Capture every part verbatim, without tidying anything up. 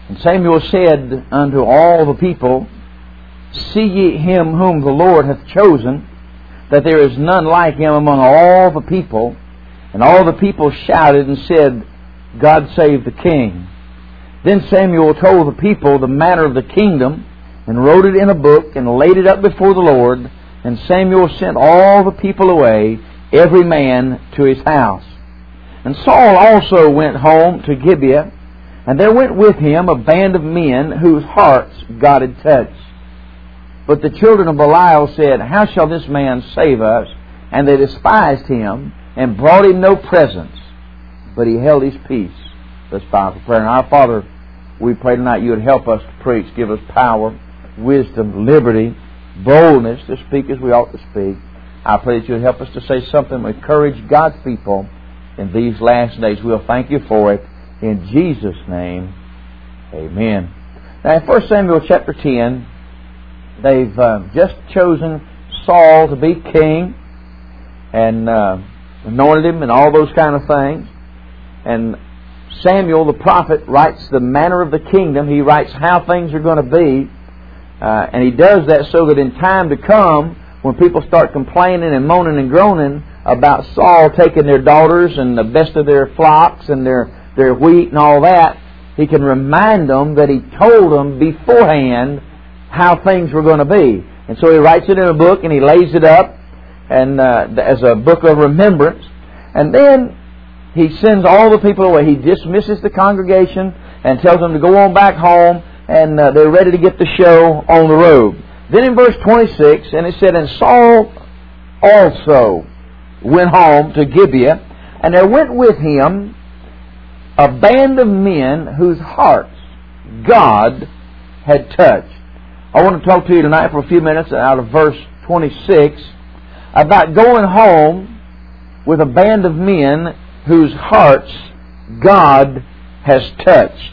And Samuel said unto all the people, See ye him whom the Lord hath chosen, that there is none like him among all the people. And all the people shouted and said, God save the king. Then Samuel told the people the matter of the kingdom, and wrote it in a book, and laid it up before the Lord. And Samuel sent all the people away, every man to his house. And Saul also went home to Gibeah, and there went with him a band of men whose hearts God had touched. But the children of Belial said, How shall this man save us? And they despised him, and brought him no presents. But he held his peace. Let's bow for prayer. And our Father, we pray tonight you would help us to preach. Give us power, wisdom, liberty, boldness to speak as we ought to speak. I pray that you would help us to say something to encourage God's people in these last days. We'll thank you for it. In Jesus' name, amen. Now in First Samuel chapter ten, they've uh, just chosen Saul to be king, and uh, anointed him and all those kind of things. And Samuel the prophet writes the manner of the kingdom. He writes how things are going to be. Uh, and he does that so that in time to come, when people start complaining and moaning and groaning about Saul taking their daughters and the best of their flocks and their, their wheat and all that, he can remind them that he told them beforehand how things were going to be. And so he writes it in a book and he lays it up and uh, as a book of remembrance. And then he sends all the people away. He dismisses the congregation and tells them to go on back home, and uh, they're ready to get the show on the road. Then in verse twenty-six, and it said, And Saul also went home to Gibeah, and there went with him a band of men whose hearts God had touched. I want to talk to you tonight for a few minutes out of verse twenty-six about going home with a band of men whose hearts God has touched.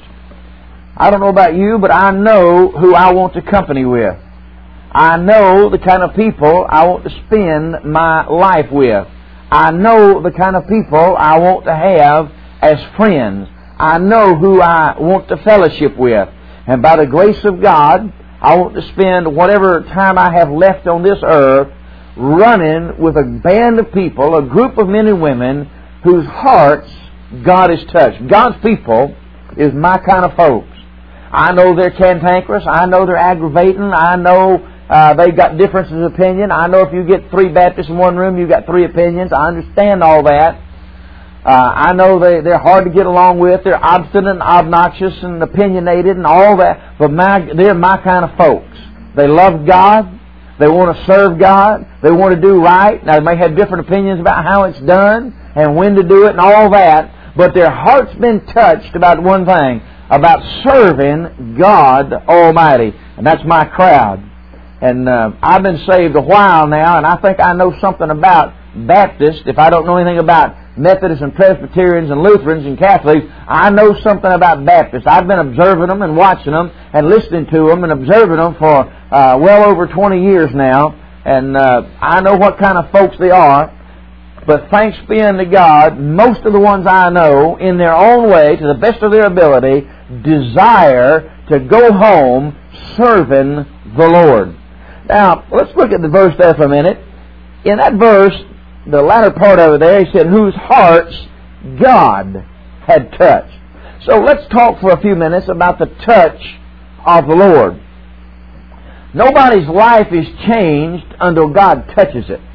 I don't know about you, but I know who I want to company with. I know the kind of people I want to spend my life with. I know the kind of people I want to have as friends. I know who I want to fellowship with. And by the grace of God, I want to spend whatever time I have left on this earth running with a band of people, a group of men and women whose hearts God has touched. God's people is my kind of folks. I know they're cantankerous. I know they're aggravating. I know uh, they've got differences of opinion. I know if you get three Baptists in one room, you've got three opinions. I understand all that. Uh, I know they, they're hard to get along with. They're obstinate and obnoxious and opinionated and all that. But my, they're my kind of folks. They love God. They want to serve God. They want to do right. Now, they may have different opinions about how it's done and when to do it and all that. But their heart's been touched about one thing, about serving God Almighty. And that's my crowd. And uh, I've been saved a while now, and I think I know something about Baptists. If I don't know anything about Methodists and Presbyterians and Lutherans and Catholics, I know something about Baptists. I've been observing them and watching them and listening to them and observing them for uh, well over twenty years now. And uh, I know what kind of folks they are. But thanks be unto God, most of the ones I know, in their own way, to the best of their ability, desire to go home serving the Lord. Now, let's look at the verse there for a minute. In that verse, the latter part of it there, he said, whose hearts God had touched. So let's talk for a few minutes about the touch of the Lord. Nobody's life is changed until God touches it.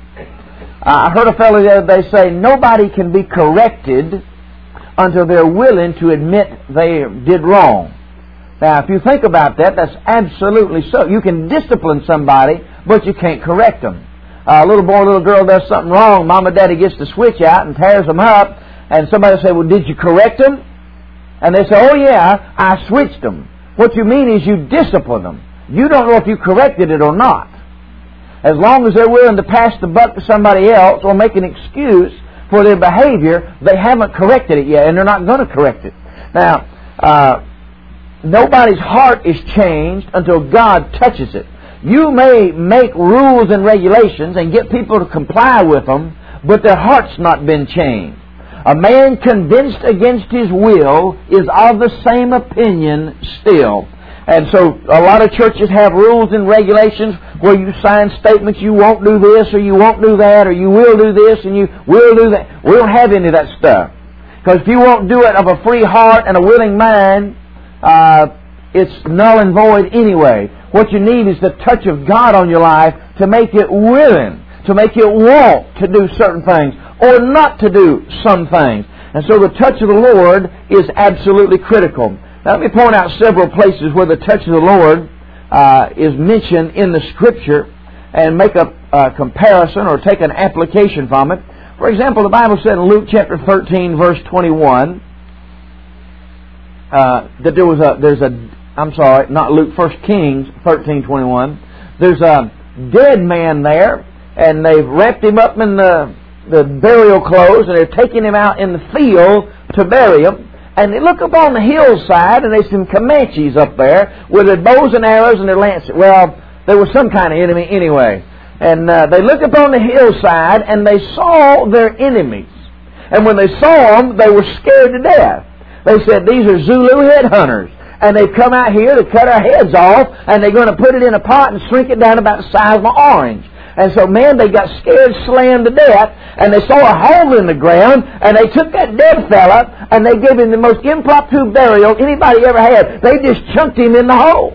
I heard a fellow the other day say, nobody can be corrected until they're willing to admit they did wrong. Now, if you think about that, that's absolutely so. You can discipline somebody, but you can't correct them. A little boy or little girl does something wrong, mom and daddy gets the switch out and tears them up, and somebody will say, well, did you correct them? And they say, oh yeah, I switched them. What you mean is you discipline them. You don't know if you corrected it or not. As long as they're willing to pass the buck to somebody else or make an excuse for their behavior, they haven't corrected it yet, and they're not going to correct it. Now, uh, nobody's heart is changed until God touches it. You may make rules and regulations and get people to comply with them, but their heart's not been changed. A man convinced against his will is of the same opinion still. And so a lot of churches have rules and regulations where you sign statements, you won't do this or you won't do that, or you will do this and you will do that. We don't have any of that stuff. Because if you won't do it of a free heart and a willing mind, uh, it's null and void anyway. What you need is the touch of God on your life to make it willing, to make you want to do certain things or not to do some things. And so the touch of the Lord is absolutely critical. Now let me point out several places where the touch of the Lord uh, is mentioned in the Scripture and make a uh, comparison or take an application from it. For example, the Bible said in Luke chapter thirteen, verse twenty-one, uh, that there was a, there's a, I'm sorry, not Luke, First Kings thirteen, twenty-one, there's a dead man there, and they've wrapped him up in the, the burial clothes, and they're taking him out in the field to bury him. And they look up on the hillside, and there's some Comanches up there with their bows and arrows and their lances. Well, there was some kind of enemy anyway. And uh, they looked up on the hillside, and they saw their enemies. And when they saw them, they were scared to death. They said, these are Zulu headhunters. And they've come out here to cut our heads off, and they're going to put it in a pot and shrink it down about the size of an orange. And so, man, they got scared, slammed to death, and they saw a hole in the ground, and they took that dead fella, and they gave him the most impromptu burial anybody ever had. They just chunked him in the hole.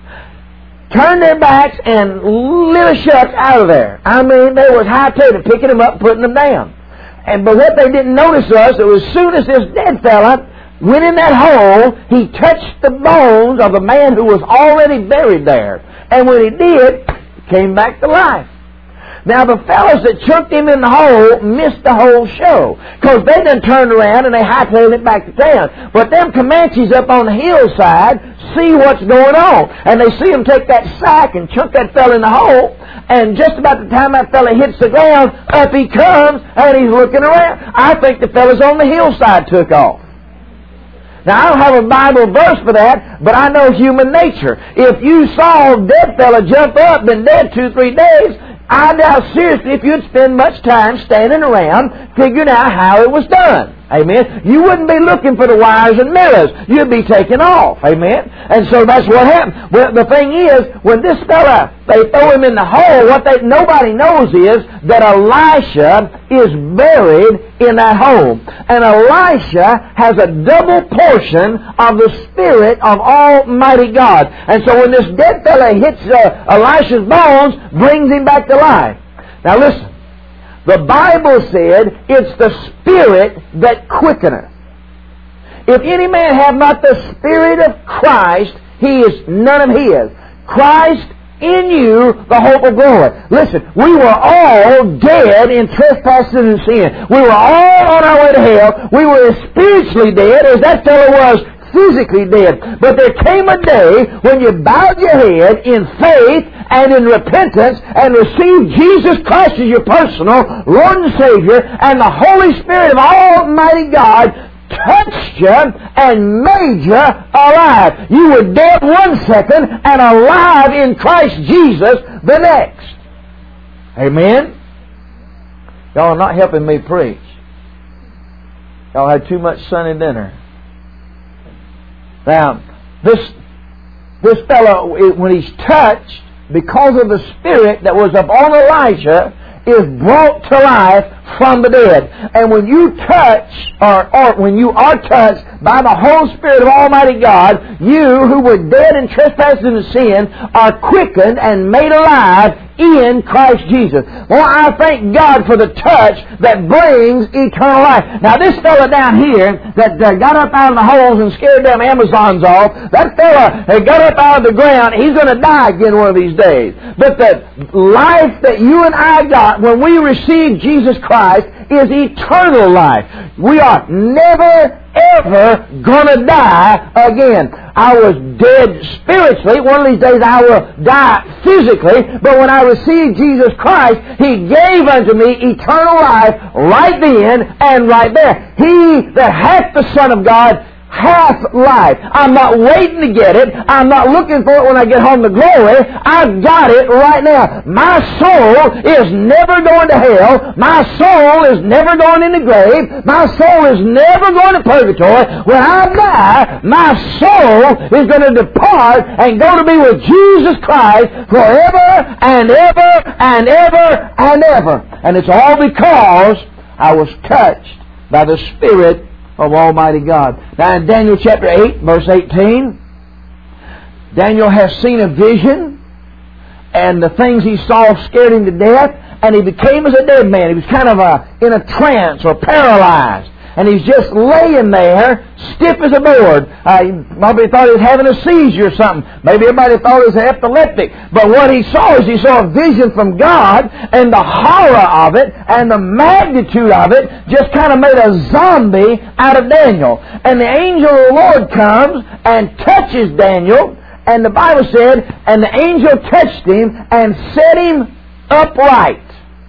Turned their backs and lit a shucks out of there. I mean, they was high-tailed, picking them up, putting them down. And but what they didn't notice was that as soon as this dead fella went in that hole, he touched the bones of a man who was already buried there. And when he did, he came back to life. Now, the fellows that chucked him in the hole missed the whole show, because they done turned around and they hightailed it back to town. But them Comanches up on the hillside see what's going on. And they see him take that sack and chunk that fellow in the hole. And just about the time that fellow hits the ground, up he comes and he's looking around. I think the fellows on the hillside took off. Now, I don't have a Bible verse for that, but I know human nature. If you saw a dead fella jump up, been dead two, three days, I doubt seriously if you'd spend much time standing around figuring out how it was done. Amen. You wouldn't be looking for the wires and mirrors. You'd be taking off. Amen. And so that's what happened. Well, the thing is, when this fella, they throw him in the hole, what they nobody knows is that Elisha is buried in that hole. And Elisha has a double portion of the Spirit of Almighty God. And so when this dead fella hits uh, Elisha's bones, brings him back to life. Now listen. The Bible said, it's the Spirit that quickeneth. If any man have not the Spirit of Christ, he is none of his. Christ in you, the hope of glory. Listen, we were all dead in trespasses and sin. We were all on our way to hell. We were as spiritually dead as that fellow was physically dead. But there came a day when you bowed your head in faith and in repentance and received Jesus Christ as your personal Lord and Savior, and the Holy Spirit of Almighty God touched you and made you alive. You were dead one second and alive in Christ Jesus the next. Amen? Y'all are not helping me preach. Y'all had too much Sunday dinner. Now, this this fellow, when he's touched, because of the Spirit that was upon Elijah, is brought to life from the dead. And when you touch, or, or when you are touched by the Holy Spirit of Almighty God, you who were dead in trespasses and sin are quickened and made alive in Christ Jesus. Well, I thank God for the touch that brings eternal life. Now, this fella down here that uh, got up out of the holes and scared them Amazons off, that fella that got up out of the ground, he's going to die again one of these days. But the life that you and I got when we received Jesus Christ is eternal life. We are never, ever going to die again. I was dead spiritually. One of these days I will die physically. But when I received Jesus Christ, He gave unto me eternal life right then and right there. He that hath the Son of God half-life. I'm not waiting to get it. I'm not looking for it when I get home to glory. I've got it right now. My soul is never going to hell. My soul is never going in the grave. My soul is never going to purgatory. When I die, my soul is going to depart and go to be with Jesus Christ forever and ever and ever and ever. And it's all because I was touched by the Spirit of Almighty God. Now in Daniel chapter eight, verse eighteen, Daniel has seen a vision, and the things he saw scared him to death, and he became as a dead man. He was kind of a, in a trance or paralyzed. And he's just laying there, stiff as a board. Uh, he probably thought he was having a seizure or something. Maybe everybody thought he was epileptic. But what he saw is he saw a vision from God, and the horror of it and the magnitude of it just kind of made a zombie out of Daniel. And the angel of the Lord comes and touches Daniel, and the Bible said, and the angel touched him and set him upright.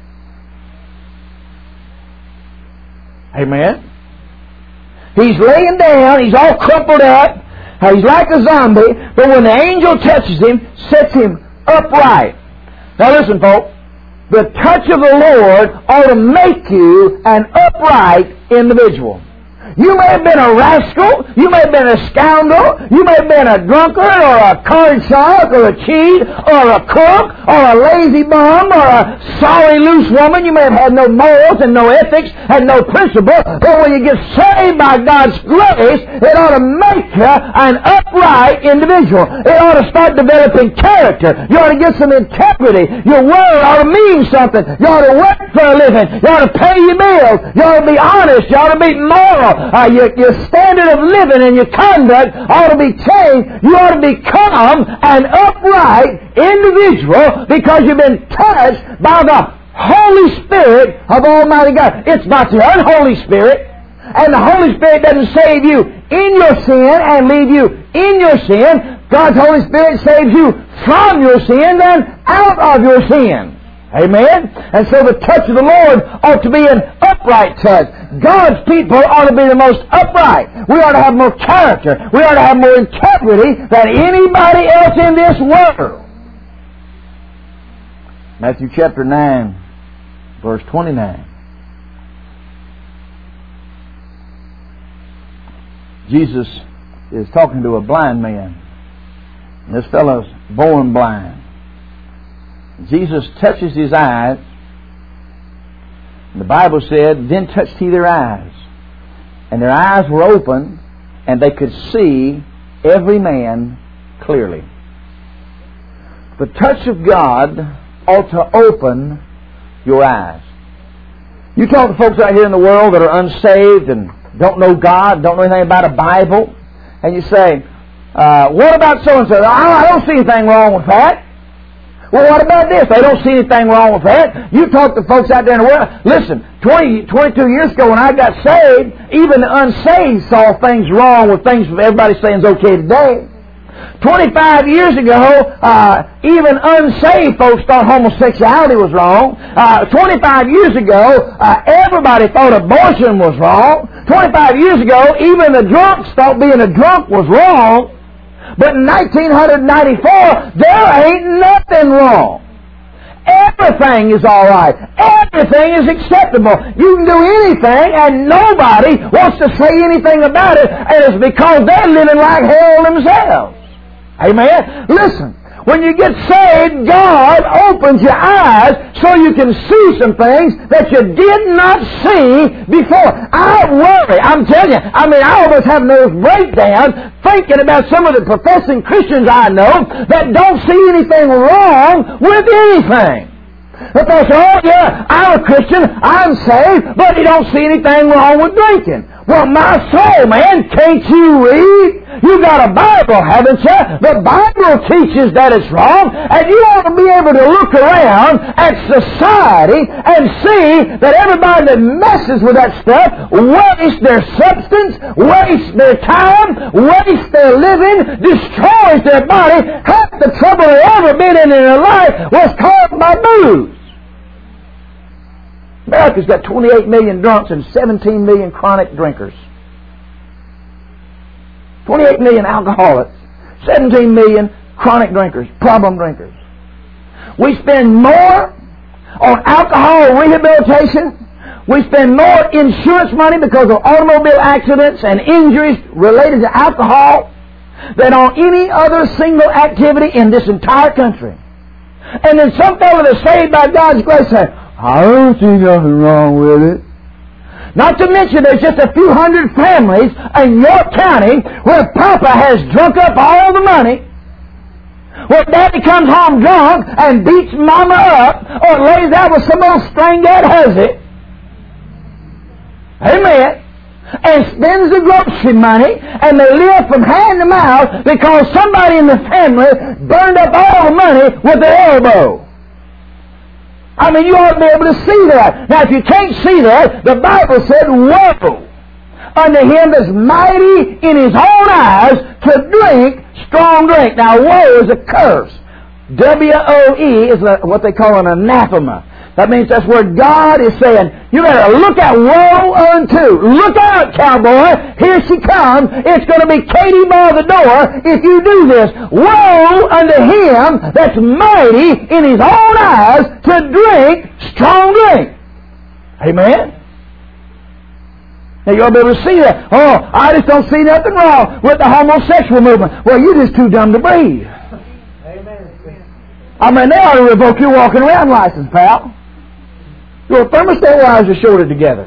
Amen. He's laying down, he's all crumpled up, he's like a zombie, but when the angel touches him, sets him upright. Now listen, folks, the touch of the Lord ought to make you an upright individual. You may have been a rascal, you may have been a scoundrel, you may have been a drunkard or a card shark or a cheat or a crook or a lazy bum or a sorry loose woman. You may have had no morals and no ethics and no principle, but when you get saved by God's grace, it ought to make you an upright individual. It ought to start developing character. You ought to get some integrity. Your word ought to mean something. You ought to work for a living. You ought to pay your bills. You ought to be honest. You ought to be moral. Uh, your, your standard of living and your conduct ought to be changed. You ought to become an upright individual because you've been touched by the Holy Spirit of Almighty God. It's not the unholy Spirit. And the Holy Spirit doesn't save you in your sin and leave you in your sin. God's Holy Spirit saves you from your sin and out of your sin. Amen? And so the touch of the Lord ought to be an upright touch. God's people ought to be the most upright. We ought to have more character. We ought to have more integrity than anybody else in this world. Matthew chapter nine, verse twenty-nine. Jesus is talking to a blind man. And this fellow's born blind. Jesus touches his eyes. The Bible said, then touched he their eyes. And their eyes were open, and they could see every man clearly. The touch of God ought to open your eyes. You talk to folks out here in the world that are unsaved and don't know God, don't know anything about a Bible, and you say, uh, what about so-and-so? Oh, I don't see anything wrong with that. Well, what about this? They don't see anything wrong with that. You talk to folks out there in the world. Listen, twenty, twenty-two years ago when I got saved, even the unsaved saw things wrong with things everybody's saying is okay today. twenty-five years ago, uh, even unsaved folks thought homosexuality was wrong. Uh, twenty-five years ago, uh, everybody thought abortion was wrong. twenty-five years ago, even the drunks thought being a drunk was wrong. But in nineteen ninety-four, there ain't nothing wrong. Everything is all right. Everything is acceptable. You can do anything, and nobody wants to say anything about it, and it's because they're living like hell themselves. Amen? Listen, when you get saved, God opens your eyes so you can see some things that you did not see before. I worry. I'm telling you, I mean, I almost have nervous breakdown thinking about some of the professing Christians I know that don't see anything wrong with anything. But they say, oh yeah, I'm a Christian, I'm saved, but you don't see anything wrong with drinking. Well, my soul, man, can't you read? You got a Bible, haven't you? The Bible teaches that it's wrong, and you ought to be able to look around at society and see that everybody that messes with that stuff wastes their substance, wastes their time, wastes their living, destroys their body. Half the trouble they ever been in in their life was caused by booze. America's got twenty-eight million drunks and seventeen million chronic drinkers. twenty-eight million alcoholics, seventeen million chronic drinkers, problem drinkers. We spend more on alcohol rehabilitation. We spend more insurance money because of automobile accidents and injuries related to alcohol than on any other single activity in this entire country. And then some fellow that's saved by God's grace say, I don't see nothing wrong with it. Not to mention there's just a few hundred families in York County where Papa has drunk up all the money, where Daddy comes home drunk and beats Mama up or lays out with some old string that has it. Amen. And spends the grocery money, and they live from hand to mouth because somebody in the family burned up all the money with their elbow. I mean, you ought to be able to see that. Now, if you can't see that, the Bible said, woe unto him that's mighty in his own eyes to drink strong drink. Now, woe is a curse. W O E is a, what they call an anathema. That means that's where God is saying, you better look out, woe unto. Look out, cowboy. Here she comes. It's going to be Katie by the door if you do this. Woe unto him that's mighty in his own eyes to drink strong drink. Amen? Now you ought to be able to see that. Oh, I just don't see nothing wrong with the homosexual movement. Well, you're just too dumb to breathe. Amen. I mean, they ought to revoke your walking around license, pal. Your thermostat wires are shorted together.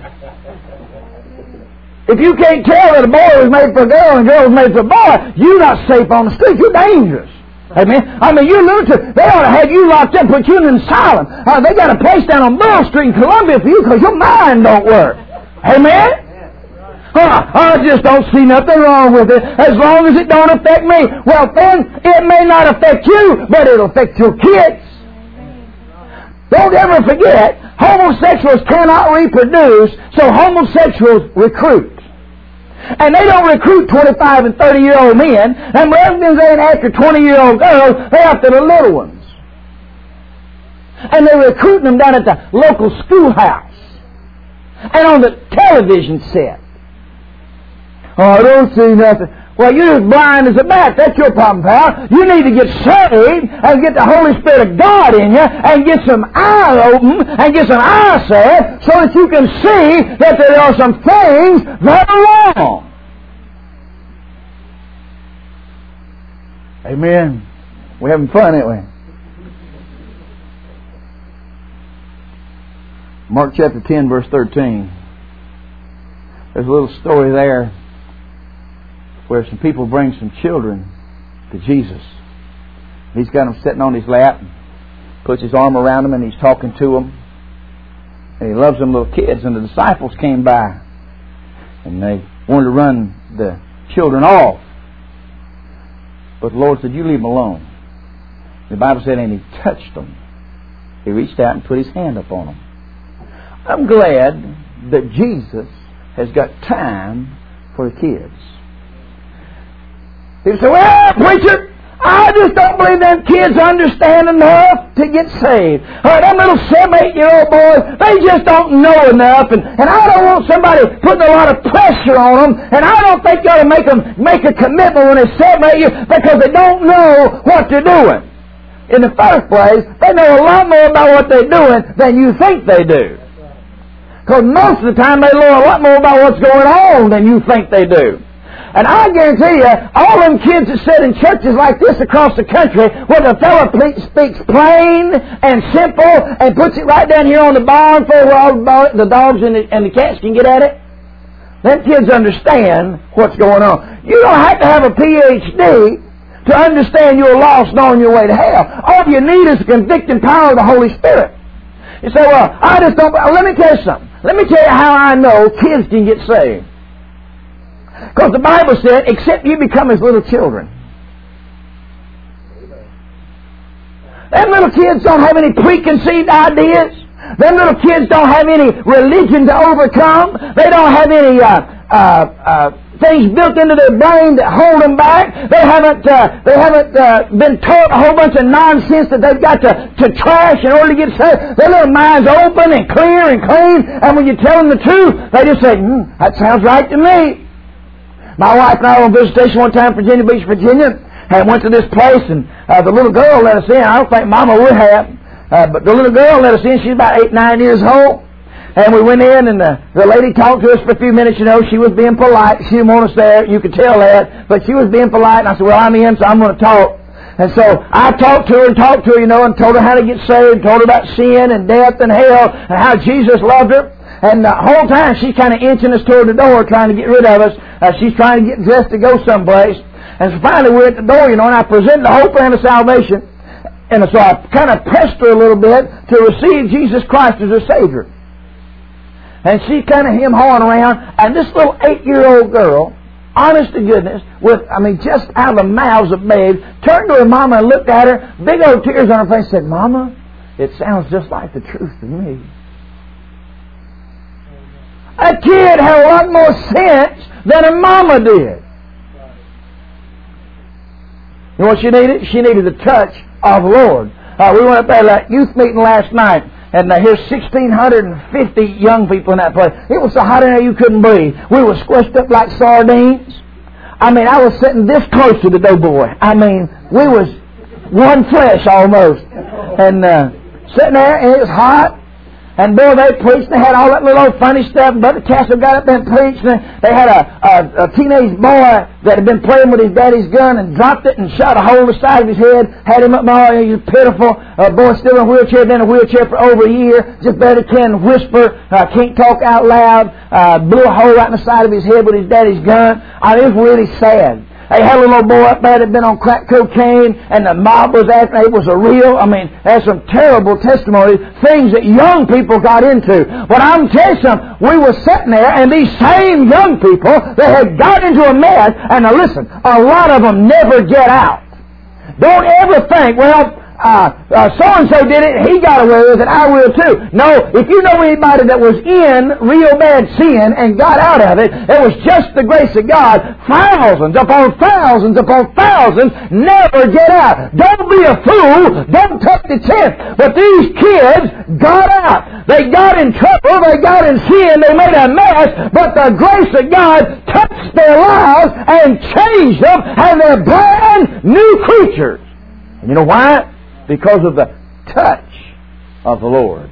If you can't tell that a boy was made for a girl and a girl was made for a boy, you're not safe on the street. You're dangerous. Amen. I mean, you're lunatic. They ought to have you locked up, put you in an asylum. Uh, they got a place down on Bull Street in Columbia for you because your mind don't work. Amen. Uh, I just don't see nothing wrong with it as long as it don't affect me. Well, then it may not affect you, but it'll affect your kids. Don't ever forget, homosexuals cannot reproduce, so homosexuals recruit. And they don't recruit twenty-five and thirty-year-old men, and Americans ain't after twenty-year-old girls, they're after the little ones. And they're recruiting them down at the local schoolhouse and on the television set. Oh, I don't see nothing. Well, you're as blind as a bat. That's your problem, pal. You need to get saved and get the Holy Spirit of God in you and get some eye open and get some eyesight so that you can see that there are some things that are wrong. Amen. We're having fun, ain't we? Mark chapter ten, verse thirteen. There's a little story there where some people bring some children to Jesus. He's got them sitting on his lap, puts his arm around them, and he's talking to them. And he loves them little kids. And the disciples came by, and they wanted to run the children off. But the Lord said, you leave them alone. The Bible said, and he touched them. He reached out and put his hand up on them. I'm glad that Jesus has got time for the kids. People say, well, preacher, I just don't believe them kids understand enough to get saved. Or them little seven, eight-year-old boys, they just don't know enough. And, and I don't want somebody putting a lot of pressure on them. And I don't think you ought to make them make a commitment when they're seven, eight years because they don't know what they're doing. In the first place, they know a lot more about what they're doing than you think they do. Because most of the time they know a lot more about what's going on than you think they do. And I guarantee you, all them kids that sit in churches like this across the country, where the fellow speaks plain and simple and puts it right down here on the barn floor where all the dogs and the, and the cats can get at it, them kids understand what's going on. You don't have to have a P H D to understand you're lost and on your way to hell. All you need is the convicting power of the Holy Spirit. You say, well, I just don't... Let me tell you something. Let me tell you how I know kids can get saved. Because the Bible said, except you become as little children. Them little kids don't have any preconceived ideas. Them little kids don't have any religion to overcome. They don't have any uh, uh, uh, things built into their brain that hold them back. They haven't uh, they haven't uh, been taught a whole bunch of nonsense that they've got to, to trash in order to get saved. Their little minds open and clear and clean. And when you tell them the truth, they just say, hmm, that sounds right to me. My wife and I were on visitation one time in Virginia Beach, Virginia, and went to this place, and uh, the little girl let us in. I don't think Mama would have, uh, but the little girl let us in. She's about eight, nine years old. And we went in, and the, the lady talked to us for a few minutes. You know, she was being polite. She didn't want us there. You could tell that. But she was being polite, and I said, well, I'm in, so I'm going to talk. And so I talked to her and talked to her, you know, and told her how to get saved, told her about sin and death and hell, and how Jesus loved her. And the whole time she's kind of inching us toward the door, trying to get rid of us. Uh, she's trying to get dressed to go someplace. And so finally we're at the door, you know, and I presented the whole plan of salvation. And so I kind of pressed her a little bit to receive Jesus Christ as her Savior. And she kind of hem-hawing around, and this little eight-year-old girl, honest to goodness, with, I mean, just out of the mouths of babes, turned to her mama and looked at her, big old tears on her face, and said, Mama, it sounds just like the truth to me. A kid had a lot more sense than her mama did. You know what she needed? She needed the touch of the Lord. Uh, we went up there at that youth meeting last night, and uh, here's one thousand six hundred fifty young people in that place. It was so hot in there you couldn't breathe. We were squished up like sardines. I mean, I was sitting this close to the doughboy. I mean, we was one flesh almost. And uh, sitting there, and it was hot. And boy, they preached. They had all that little old funny stuff. And Brother Castle got up there and preached. And they had a, a, a teenage boy that had been playing with his daddy's gun and dropped it and shot a hole in the side of his head. Had him up my, he was pitiful. A boy still in a wheelchair, been in a wheelchair for over a year. Just barely can whisper, uh, can't talk out loud. Uh, blew a hole right in the side of his head with his daddy's gun. I mean, it was really sad. They had a little boy up there that had been on crack cocaine, and the mob was after it was a real, I mean, there's some terrible testimonies, things that young people got into. But I'm telling you something, we were sitting there, and these same young people, they had got into a mess, and now listen, a lot of them never get out. Don't ever think, well, Uh, uh, so-and-so did it, he got away with it, I will too. No, if you know anybody that was in real bad sin and got out of it, it was just the grace of God. Thousands upon thousands upon thousands never get out. Don't be a fool. Don't take the chance. But these kids got out. They got in trouble. They got in sin. They made a mess. But the grace of God touched their lives and changed them, and they're brand new creatures. And you know why? Because of the touch of the Lord.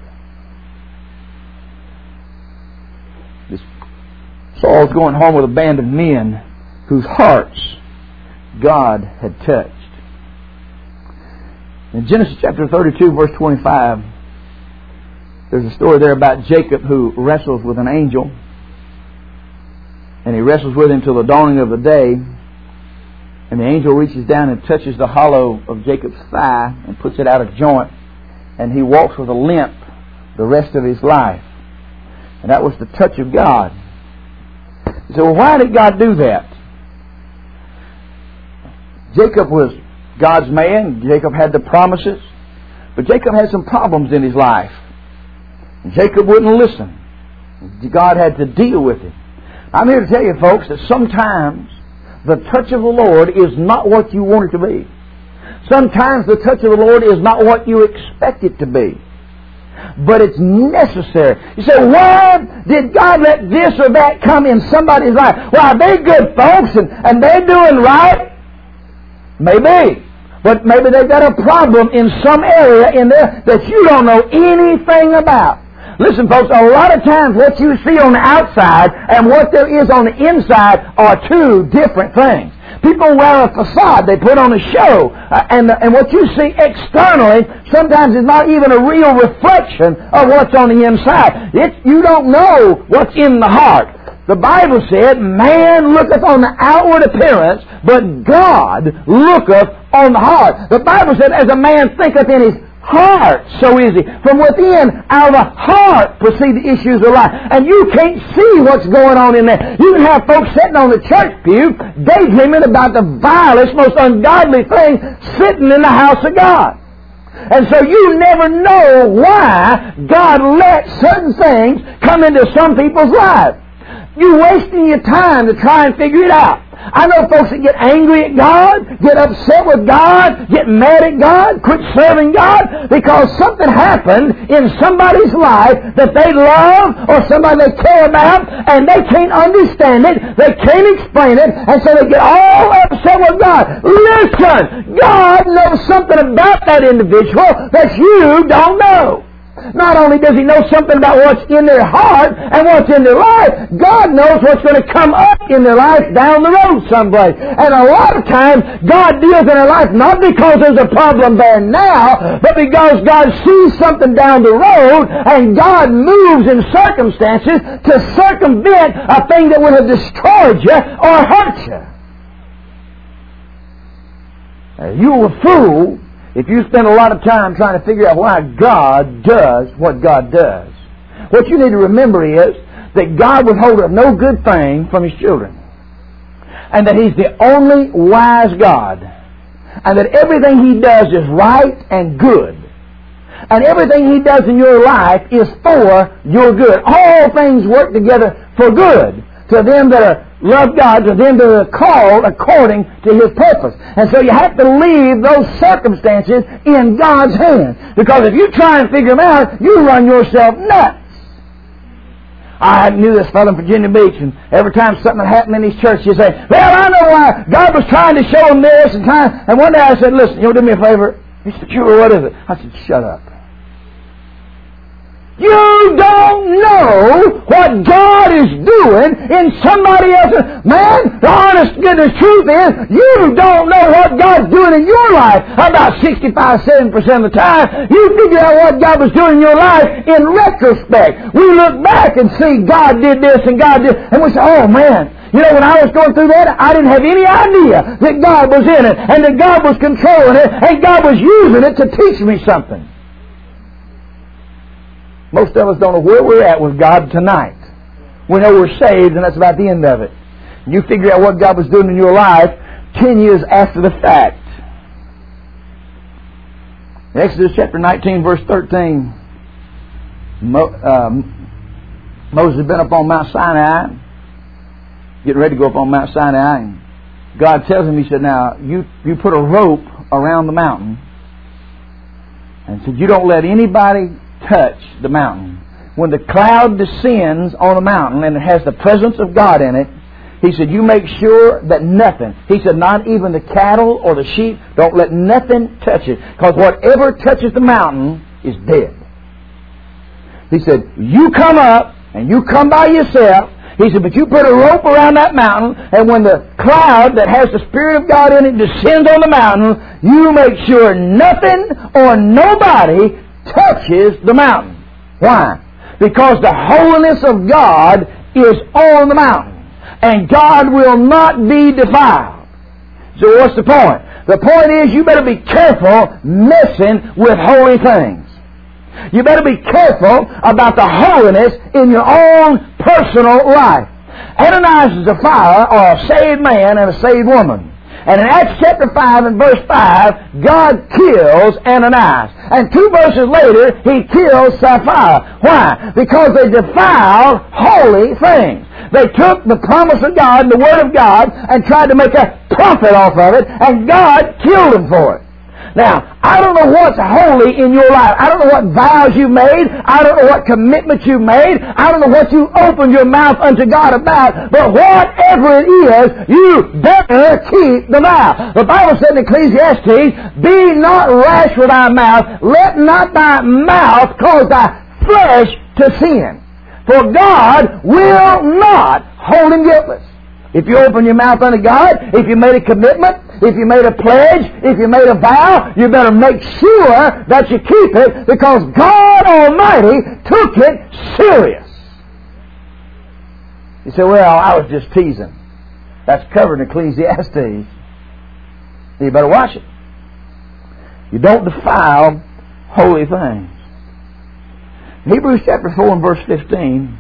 This Saul's going home with a band of men whose hearts God had touched. In Genesis chapter thirty-two, verse twenty-five, there's a story there about Jacob who wrestles with an angel. And he wrestles with him till the dawning of the day. And the angel reaches down and touches the hollow of Jacob's thigh and puts it out of joint. And he walks with a limp the rest of his life. And that was the touch of God. You say, well, why did God do that? Jacob was God's man. Jacob had the promises. But Jacob had some problems in his life. And Jacob wouldn't listen. God had to deal with him. I'm here to tell you, folks, that sometimes the touch of the Lord is not what you want it to be. Sometimes the touch of the Lord is not what you expect it to be. But it's necessary. You say, why did God let this or that come in somebody's life? Well, they're good folks and, and they're doing right. Maybe. But maybe they've got a problem in some area in there that you don't know anything about. Listen, folks, a lot of times what you see on the outside and what there is on the inside are two different things. People wear a facade. They put on a show. Uh, and, and what you see externally sometimes is not even a real reflection of what's on the inside. It, you don't know what's in the heart. The Bible said, man looketh on the outward appearance, but God looketh on the heart. The Bible said, as a man thinketh in his heart, so is he. From within, out of the heart, proceed the issues of life. And you can't see what's going on in there. You can have folks sitting on the church pew, daydreaming about the vilest, most ungodly thing, sitting in the house of God. And so you never know why God let certain things come into some people's lives. You're wasting your time to try and figure it out. I know folks that get angry at God, get upset with God, get mad at God, quit serving God because something happened in somebody's life that they love or somebody they care about, and they can't understand it, they can't explain it, and so they get all upset with God. Listen, God knows something about that individual that you don't know. Not only does He know something about what's in their heart and what's in their life, God knows what's going to come up in their life down the road someplace. And a lot of times, God deals in their life not because there's a problem there now, but because God sees something down the road, and God moves in circumstances to circumvent a thing that would have destroyed you or hurt you. Now, you're a fool if you spend a lot of time trying to figure out why God does what God does. What you need to remember is that God withholdeth no good thing from His children. And that He's the only wise God. And that everything He does is right and good. And everything He does in your life is for your good. All things work together for good to them that are love God, to them that are called according to His purpose. And so you have to leave those circumstances in God's hands. Because if you try and figure them out, you run yourself nuts. I knew this fellow in Virginia Beach, and every time something happened in his church, he'd say, well, I know why. God was trying to show him this. And, trying. and one day I said, listen, you'll do me a favor? He said, sure, what is it? I said, shut up. You don't know what God is doing in somebody else's... Man, the honest goodness truth is, you don't know what God's doing in your life. About sixty-five, seventy percent of the time, you figure out what God was doing in your life in retrospect. We look back and see God did this and God did... And we say, oh man, you know, when I was going through that, I didn't have any idea that God was in it and that God was controlling it and God was using it to teach me something. Most of us don't know where we're at with God tonight. We know we're saved, and that's about the end of it. You figure out what God was doing in your life ten years after the fact. In Exodus chapter nineteen, verse thirteen, Mo, um, Moses had been up on Mount Sinai, getting ready to go up on Mount Sinai, and God tells him, He said, now, you, you put a rope around the mountain, and said, you don't let anybody touch the mountain. When the cloud descends on a mountain and it has the presence of God in it, He said, you make sure that nothing, He said, not even the cattle or the sheep, don't let nothing touch it. Because whatever touches the mountain is dead. He said, you come up and you come by yourself. He said, but you put a rope around that mountain, and when the cloud that has the Spirit of God in it descends on the mountain, you make sure nothing or nobody touches the mountain. Why? Because the holiness of God is on the mountain. And God will not be defiled. So what's the point? The point is you better be careful messing with holy things. You better be careful about the holiness in your own personal life. Ananias and Sapphira are a saved man and a saved woman. And in Acts chapter five and verse five, God kills Ananias. And two verses later, He kills Sapphira. Why? Because they defiled holy things. They took the promise of God and the Word of God and tried to make a profit off of it, and God killed them for it. Now, I don't know what's holy in your life. I don't know what vows you made. I don't know what commitments you made. I don't know what you opened your mouth unto God about. But whatever it is, you better keep the vow. The Bible said in Ecclesiastes, be not rash with thy mouth. Let not thy mouth cause thy flesh to sin. For God will not hold him guiltless. If you open your mouth unto God, if you made a commitment, if you made a pledge, if you made a vow, you better make sure that you keep it, because God Almighty took it serious. You say, well, I was just teasing. That's covered in Ecclesiastes. You better watch it. You don't defile holy things. Hebrews chapter four and verse fifteen,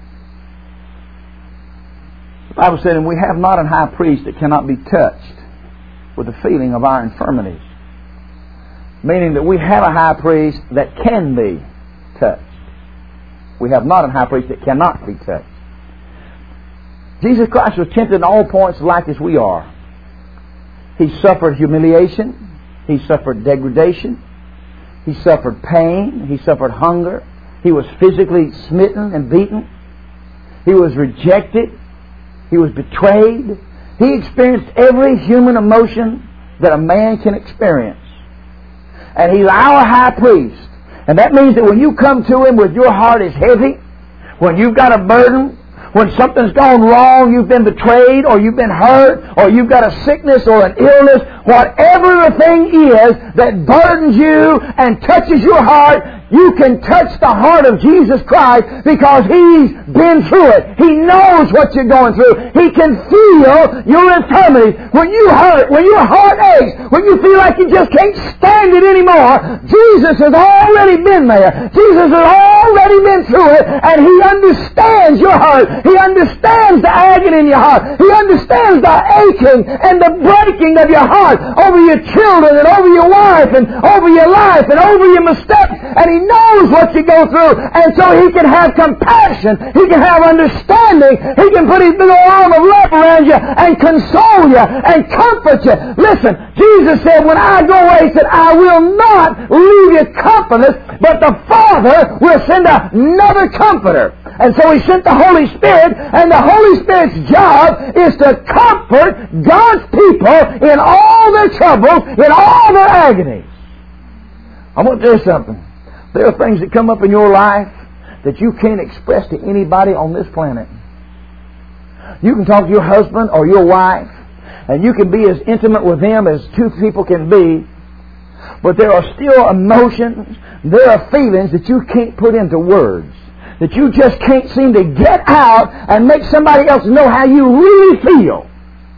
the Bible said, and we have not an high priest that cannot be touched with the feeling of our infirmities. Meaning that we have a high priest that can be touched. We have not a high priest that cannot be touched. Jesus Christ was tempted in all points like as we are. He suffered humiliation. He suffered degradation. He suffered pain. He suffered hunger. He was physically smitten and beaten. He was rejected. He was betrayed. He experienced every human emotion that a man can experience. And He's our high priest. And that means that when you come to Him with your heart is heavy, when you've got a burden, when something's gone wrong, you've been betrayed, or you've been hurt, or you've got a sickness or an illness, whatever the thing is that burdens you and touches your heart, you can touch the heart of Jesus Christ because He's been through it. He knows what you're going through. He can feel your infirmities. When you hurt, when your heart aches, when you feel like you just can't stand it anymore, Jesus has already been there. Jesus has already been through it, and He understands your heart. He understands the agony in your heart. He understands the aching and the breaking of your heart over your children and over your wife and over your life and over your mistakes. And He knows what you go through. And so He can have compassion. He can have understanding. He can put His little arm of love around you and console you and comfort you. Listen, Jesus said, when I go away, He said, I will not leave you comfortless, but the Father will send another comforter. And so He sent the Holy Spirit, and the Holy Spirit's job is to comfort God's people in all their troubles, in all their agonies. I want to tell you something. There are things that come up in your life that you can't express to anybody on this planet. You can talk to your husband or your wife, and you can be as intimate with them as two people can be, but there are still emotions, there are feelings that you can't put into words, that you just can't seem to get out and make somebody else know how you really feel.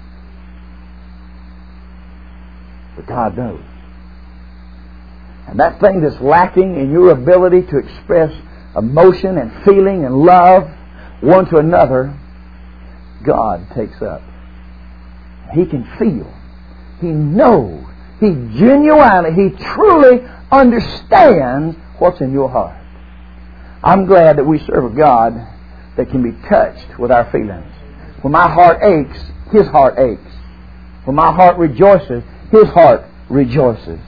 But God knows. And that thing that's lacking in your ability to express emotion and feeling and love one to another, God takes up. He can feel. He knows. He genuinely, He truly understands what's in your heart. I'm glad that we serve a God that can be touched with our feelings. When my heart aches, His heart aches. When my heart rejoices, His heart rejoices.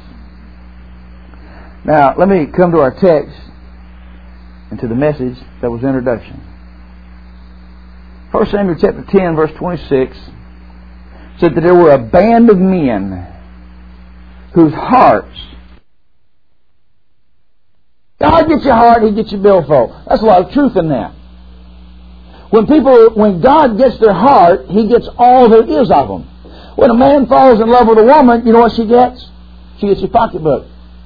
Now, let me come to our text and to the message that was introduction. First Samuel chapter ten, verse twenty-six said that there were a band of men whose hearts... God gets your heart, He gets your billfold. That's a lot of truth in that. When people, when God gets their heart, He gets all there is of them. When a man falls in love with a woman, you know what she gets? She gets your pocketbook.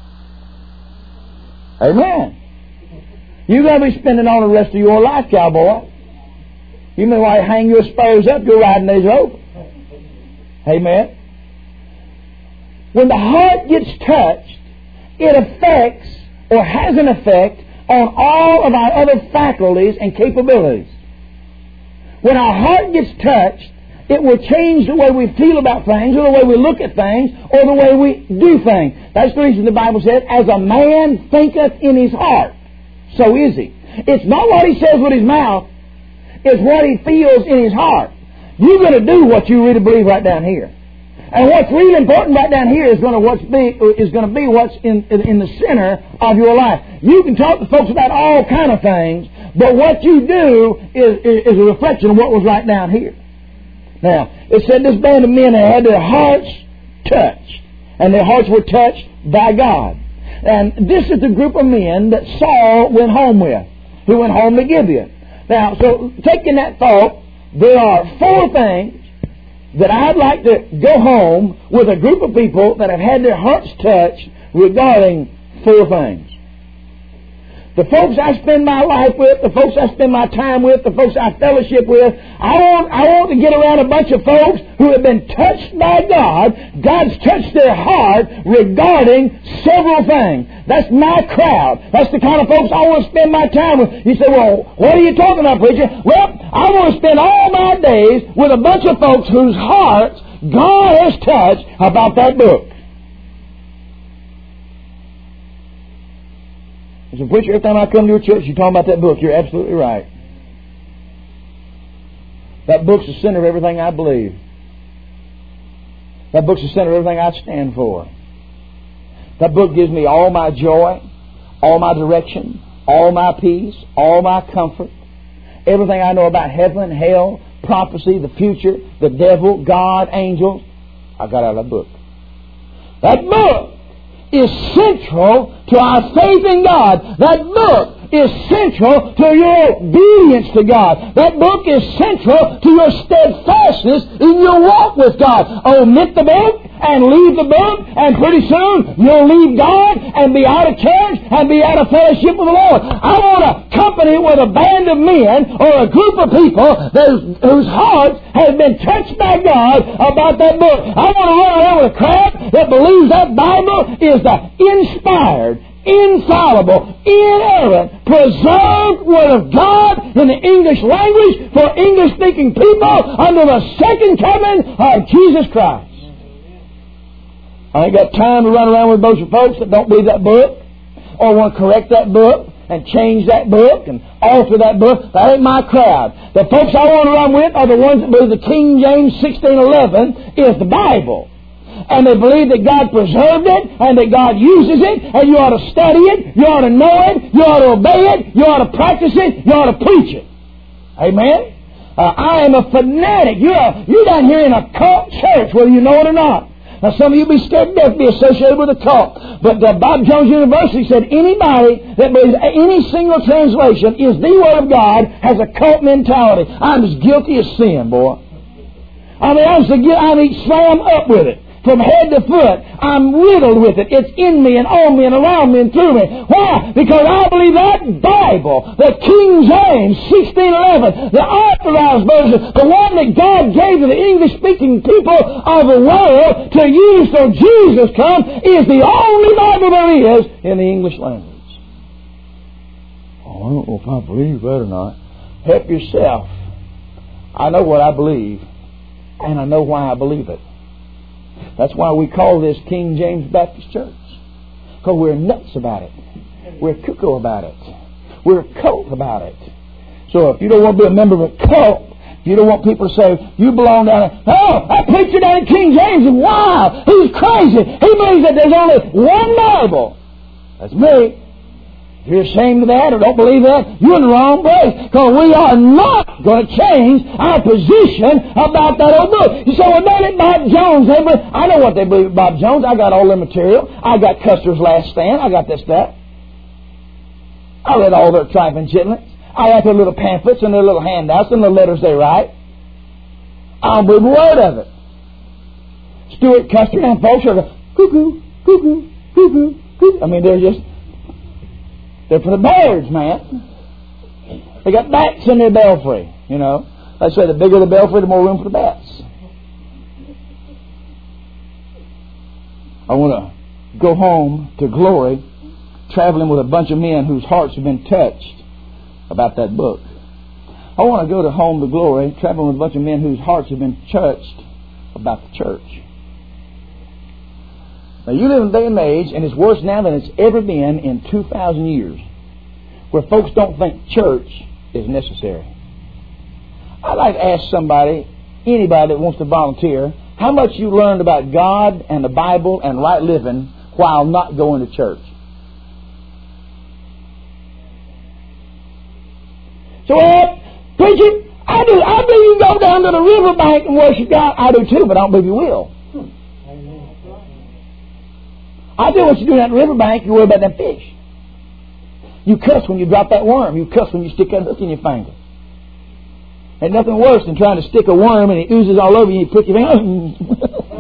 Amen. You're going to be spending all the rest of your life, cowboy. You may want to hang your spurs up, you're riding these over. Amen. When the heart gets touched, it affects or has an effect on all of our other faculties and capabilities. When our heart gets touched, it will change the way we feel about things, or the way we look at things, or the way we do things. That's the reason the Bible says, as a man thinketh in his heart, so is he. It's not what he says with his mouth, it's what he feels in his heart. You're going to do what you really believe right down here. And what's really important right down here is going to what's be is going to be what's in, in in the center of your life. You can talk to folks about all kind of things, but what you do is, is, is a reflection of what was right down here. Now, it said this band of men had their hearts touched, and their hearts were touched by God. And this is the group of men that Saul went home with, who went home to Gibeon. Now, so taking that thought, there are four things that I'd like to go home with a group of people that have had their hearts touched regarding four things. The folks I spend my life with, the folks I spend my time with, the folks I fellowship with, I want, I want to get around a bunch of folks who have been touched by God. God's touched their heart regarding several things. That's my crowd. That's the kind of folks I want to spend my time with. You say, well, what are you talking about, preacher? Well, I want to spend all my days with a bunch of folks whose hearts God has touched about that book. So, preacher, every time I come to your church, you're talking about that book. You're absolutely right. That book's the center of everything I believe. That book's the center of everything I stand for. That book gives me all my joy, all my direction, all my peace, all my comfort. Everything I know about heaven, hell, prophecy, the future, the devil, God, angels, I got out of that book. That book is central to our faith in God. That book is central to your obedience to God. That book is central to your steadfastness in your walk with God. Omit the book and leave the book, and pretty soon you'll leave God and be out of church and be out of fellowship with the Lord. I want a company with a band of men or a group of people that, whose hearts have been touched by God about that book. I want to run around with a crowd that believes that Bible is the inspired, infallible, inerrant, preserved Word of God in the English language for English-speaking people under the second coming of Jesus Christ. I ain't got time to run around with a bunch of folks that don't believe that book or want to correct that book and change that book and alter that book. That ain't my crowd. The folks I want to run with are the ones that believe the King James sixteen eleven is the Bible. And they believe that God preserved it and that God uses it, and you ought to study it, you ought to know it, you ought to obey it, you ought to practice it, you ought to preach it. Amen? Uh, I am a fanatic. You're, a, you're down here in a cult church, whether you know it or not. Now, some of you be scared to death to be associated with a cult. But uh, Bob Jones University said anybody that believes any single translation is the Word of God has a cult mentality. I'm as guilty as sin, boy. I mean, I'm, so, I mean, slam up with it. From head to foot, I'm riddled with it. It's in me and on me and around me and through me. Why? Because I believe that Bible, the King James sixteen eleven, the authorized version, the one that God gave to the English-speaking people of the world to use till Jesus comes, is the only Bible there is in the English language. Oh, I don't know if I believe that or not. Help yourself. I know what I believe, and I know why I believe it. That's why we call this King James Baptist Church. Because we're nuts about it. We're cuckoo about it. We're a cult about it. So if you don't want to be a member of a cult, if you don't want people to say, you belong down there, oh, that preacher down in King James is wild. He's crazy. He believes that there's only one Bible. That's me. If you're ashamed of that or don't believe that, you're in the wrong place. Because we are not going to change our position about that old book. You say, well, don't it Bob Jones? They believe. I know what they believe about Bob Jones. I got all their material. I got Custer's Last Stand. I got this stuff. I read all their trifling chitlins. I got their little pamphlets and their little handouts and the letters they write. I don't believe a word of it. Stuart Custer and folks are cuckoo, cuckoo, cuckoo, cuckoo. I mean, they're just... They're for the birds, man. They got bats in their belfry, you know. They say the bigger the belfry, the more room for the bats. I want to go home to glory, traveling with a bunch of men whose hearts have been touched about that book. I want to go to home to glory, traveling with a bunch of men whose hearts have been touched about the church. Now, you live in a day and age, and it's worse now than it's ever been in two thousand years, where folks don't think church is necessary. I'd like to ask somebody, anybody that wants to volunteer, how much you learned about God and the Bible and right living while not going to church. So, uh, preacher, I do. I believe you go down to the riverbank and worship God. I do too, but I don't believe you will. I do what you do down the riverbank. You worry about them fish. You cuss when you drop that worm. You cuss when you stick that hook in your finger. Ain't nothing worse than trying to stick a worm and it oozes all over you and you put your finger.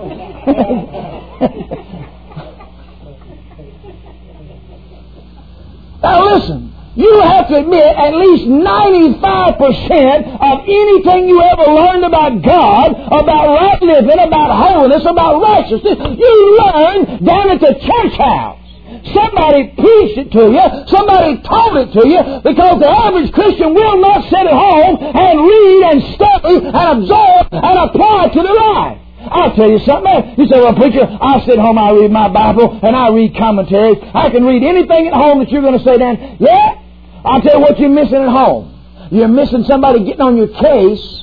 Now listen. You have to admit at least ninety-five percent of anything you ever learned about God, about right living, about holiness, about righteousness, you learned down at the church house. Somebody preached it to you. Somebody taught it to you, because the average Christian will not sit at home and read and study and absorb and apply it to their life. I'll tell you something. You say, well, preacher, I sit home, I read my Bible, and I read commentaries. I can read anything at home that you're going to say down. Yeah? I'll tell you what you're missing at home. You're missing somebody getting on your case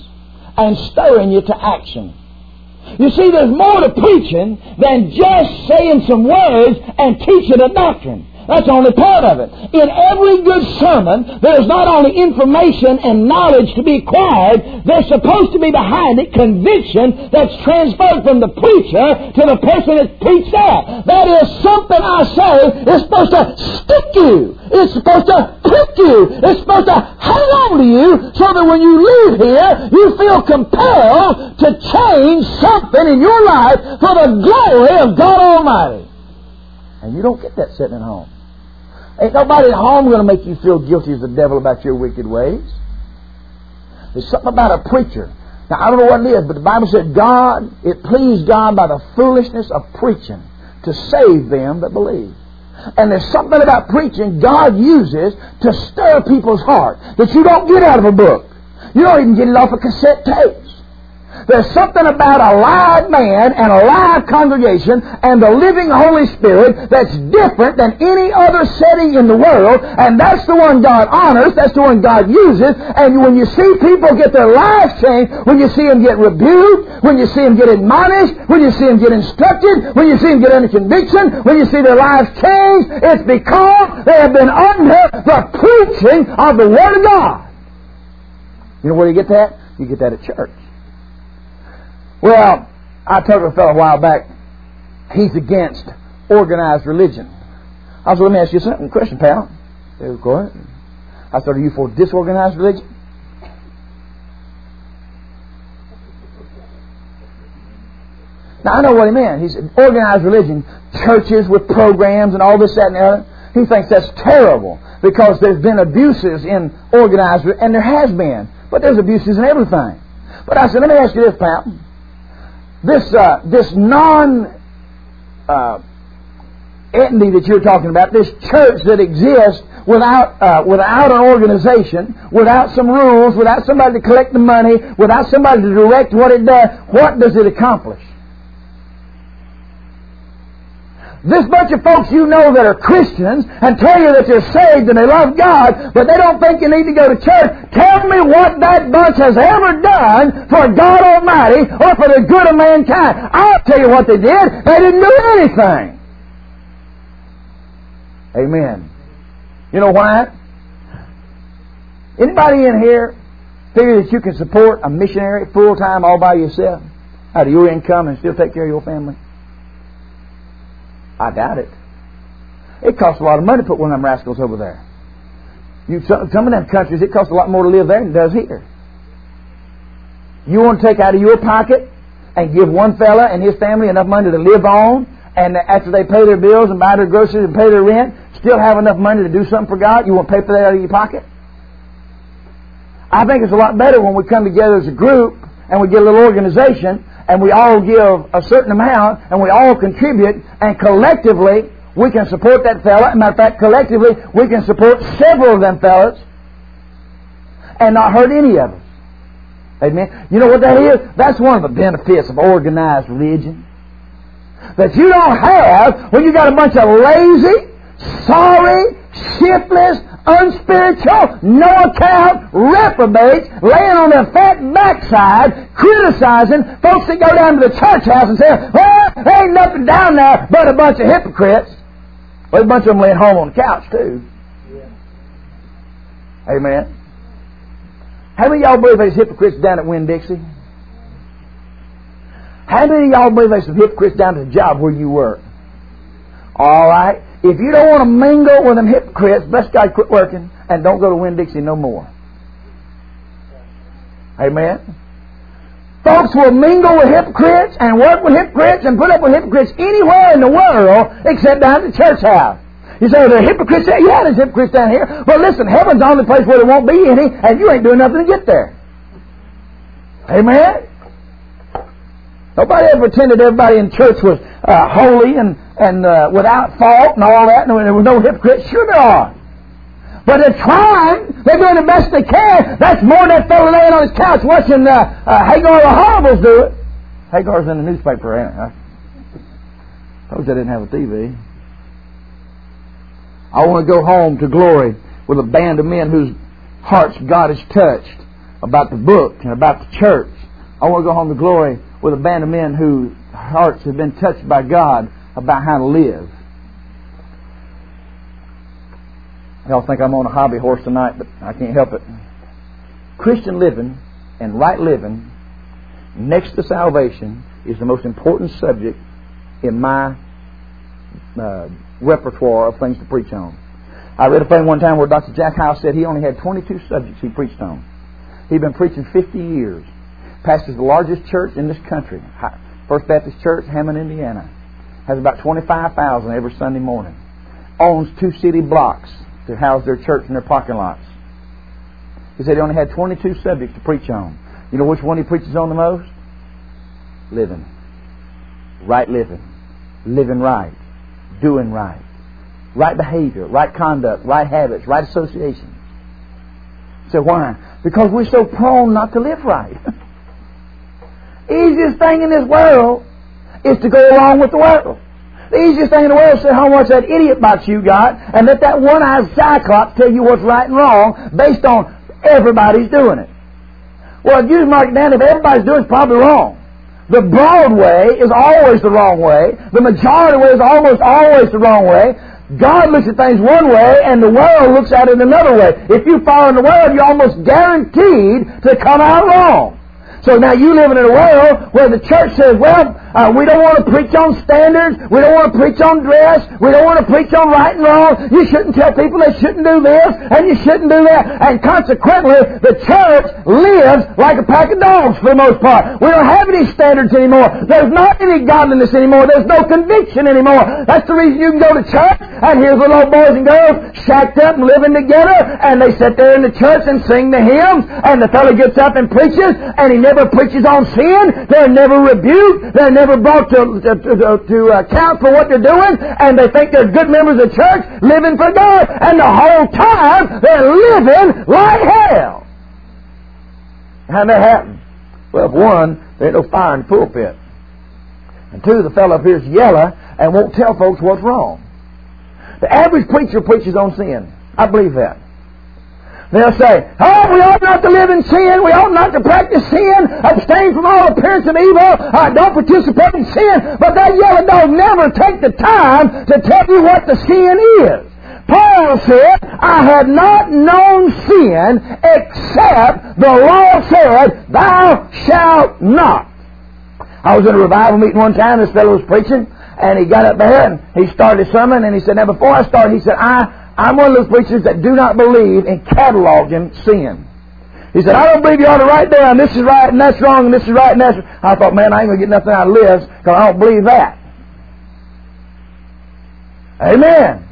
and stirring you to action. You see, there's more to preaching than just saying some words and teaching a doctrine. That's only part of it. In every good sermon, there's not only information and knowledge to be acquired, there's supposed to be behind it conviction that's transferred from the preacher to the person that's preached at. That is, something I say is supposed to stick you. It's supposed to prick you. It's supposed to hang on to you so that when you leave here, you feel compelled to change something in your life for the glory of God Almighty. And you don't get that sitting at home. Ain't nobody at home going to make you feel guilty as the devil about your wicked ways. There's something about a preacher. Now, I don't know what it is, but the Bible said God, it pleased God by the foolishness of preaching to save them that believe. And there's something about preaching God uses to stir people's heart that you don't get out of a book. You don't even get it off of cassette tapes. There's something about a live man and a live congregation and the living Holy Spirit that's different than any other setting in the world, and that's the one God honors, that's the one God uses. And when you see people get their lives changed, when you see them get rebuked, when you see them get admonished, when you see them get instructed, when you see them get under conviction, when you see their lives changed, it's because they have been under the preaching of the Word of God. You know where you get that? You get that at church. Well, I talked to a fellow a while back. He's against organized religion. I said, let me ask you something. Question, pal. He said, go ahead. I said, are you for disorganized religion? Now, I know what he meant. He said, organized religion, churches with programs and all this, that, and the other. He thinks that's terrible because there's been abuses in organized, and there has been. But there's abuses in everything. But I said, let me ask you this, pal. This uh, this non uh, entity that you're talking about, this church that exists without uh, without an organization, without some rules, without somebody to collect the money, without somebody to direct what it does, what does it accomplish? This bunch of folks you know that are Christians and tell you that they're saved and they love God, but they don't think you need to go to church. Tell me what that bunch has ever done for God Almighty or for the good of mankind. I'll tell you what they did. They didn't do anything. Amen. You know why? Anybody in here figure that you can support a missionary full-time all by yourself out of your income and still take care of your family? I doubt it. It costs a lot of money to put one of them rascals over there. You, some, some of them countries, it costs a lot more to live there than it does here. You want to take out of your pocket and give one fella and his family enough money to live on, and after they pay their bills and buy their groceries and pay their rent, still have enough money to do something for God? You want to pay for that out of your pocket? I think it's a lot better when we come together as a group and we get a little organization and we all give a certain amount and we all contribute, and collectively we can support that fella. As a matter of fact, collectively we can support several of them fellas and not hurt any of us. Amen. You know what that is? That's one of the benefits of organized religion that you don't have when you got a bunch of lazy, sorry, shiftless, unspiritual, no account, reprobates laying on their fat backside criticizing folks that go down to the church house and say, well, there ain't nothing down there but a bunch of hypocrites. Well, a bunch of them laying home on the couch too. Yeah. Amen. How many of y'all believe there's hypocrites down at Winn-Dixie? How many of y'all believe there's some hypocrites down at the job where you work? All right. If you don't want to mingle with them hypocrites, best God quit working and don't go to Winn-Dixie no more. Amen. Folks will mingle with hypocrites and work with hypocrites and put up with hypocrites anywhere in the world except down at the church house. You say, well, there are hypocrites there? Yeah, there's hypocrites down here. Well, listen, heaven's the only place where there won't be any, and you ain't doing nothing to get there. Amen. Nobody ever pretended everybody in church was uh, holy and, and uh, without fault and all that, and there was no hypocrites. Sure there are. But they're trying. They're doing the best they can. That's more than that fellow laying on his couch watching uh, uh, Hagar the Horribles do it. Hagar's in the newspaper, ain't it? I suppose they didn't have a T V. I want to go home to glory with a band of men whose hearts God has touched about the book and about the church I want to go home to glory with a band of men whose hearts have been touched by God about how to live. Y'all think I'm on a hobby horse tonight, but I can't help it. Christian living and right living next to salvation is the most important subject in my uh, repertoire of things to preach on. I read a thing one time where Doctor Jack House said he only had twenty-two subjects he preached on. He'd been preaching fifty years. Pastors the largest church in this country, First Baptist Church, Hammond, Indiana. Has about twenty-five thousand every Sunday morning. Owns two city blocks to house their church and their parking lots. He said he only had twenty-two subjects to preach on. You know which one he preaches on the most? Living. Right living. Living right. Doing right. Right behavior. Right conduct. Right habits. Right associations. So why? Because we're so prone not to live right. Easiest thing in this world is to go along with the world. The easiest thing in the world is to say how much that idiot box you got and let that one-eyed cyclops tell you what's right and wrong based on everybody's doing it. Well, if you mark it down, if everybody's doing it, it's probably wrong. The broad way is always the wrong way. The majority way is almost always the wrong way. God looks at things one way and the world looks at it another way. If you follow in the world, you're almost guaranteed to come out wrong. So now you live in a world where the church says, well, uh, we don't want to preach on standards. We don't want to preach on dress. We don't want to preach on right and wrong. You shouldn't tell people they shouldn't do this and you shouldn't do that. And consequently, the church lives like a pack of dogs for the most part. We don't have any standards anymore. There's not any godliness anymore. There's no conviction anymore. That's the reason you can go to church and here's little old boys and girls shacked up and living together and they sit there in the church and sing the hymns and the fellow gets up and preaches and he never preaches on sin. They're never rebuked. They're never brought to, to, to, to account for what they're doing. And they think they're good members of the church living for God. And the whole time they're living like hell. How'd that happen? Well, one, there ain't no fire in the pulpit. And two, the fellow up here's yellow and won't tell folks what's wrong. The average preacher preaches on sin. I believe that. They'll say, oh, we ought not to live in sin. We ought not to practice sin. Abstain from all appearance of evil. Uh, don't participate in sin. But that yellow dog never take the time to tell you what the sin is. Paul said, I have not known sin except the law said, thou shalt not. I was in a revival meeting one time. This fellow was preaching. And he got up there and he started his sermon. And he said, now before I start, he said, I... I'm one of those preachers that do not believe in cataloging sin. He said, I don't believe you ought to write down this is right and that's wrong and this is right and that's wrong. I thought, man, I ain't going to get nothing out of this because I don't believe that. Amen.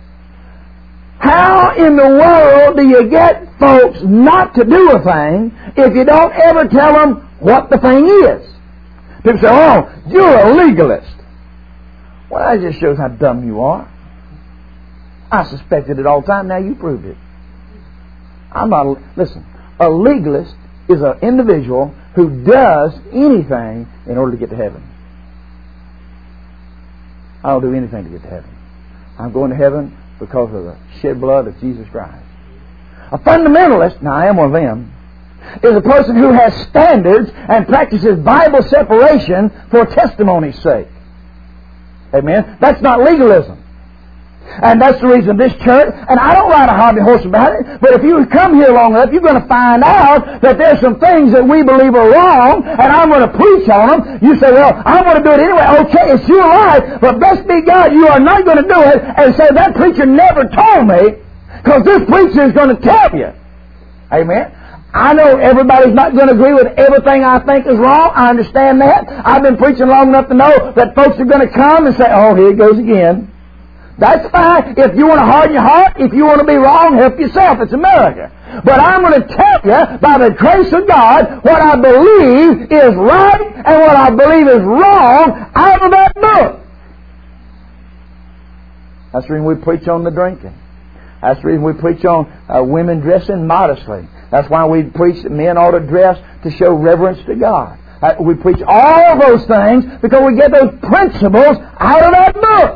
How in the world do you get folks not to do a thing if you don't ever tell them what the thing is? People say, oh, you're a legalist. Well, that just shows how dumb you are. I suspected it all the time. Now you proved it. I'm not. A, listen, a legalist is an individual who does anything in order to get to heaven. I don't do anything to get to heaven. I'm going to heaven because of the shed blood of Jesus Christ. A fundamentalist, now I am one of them, is a person who has standards and practices Bible separation for testimony's sake. Amen. That's not legalism. And that's the reason this church, and I don't ride a hobby horse about it, but if you come here long enough, you're going to find out that there's some things that we believe are wrong, and I'm going to preach on them. You say, well, I'm going to do it anyway. Okay, it's your life, but blessed be God, you are not going to do it and say, that preacher never told me, because this preacher is going to tell you. Amen. I know everybody's not going to agree with everything I think is wrong. I understand that. I've been preaching long enough to know that folks are going to come and say, oh, here he goes again. That's fine. If you want to harden your heart, if you want to be wrong, help yourself. It's America. But I'm going to tell you, by the grace of God, what I believe is right and what I believe is wrong out of that book. That's the reason we preach on the drinking. That's the reason we preach on uh, women dressing modestly. That's why we preach that men ought to dress to show reverence to God. Uh, we preach all those things because we get those principles out of that book.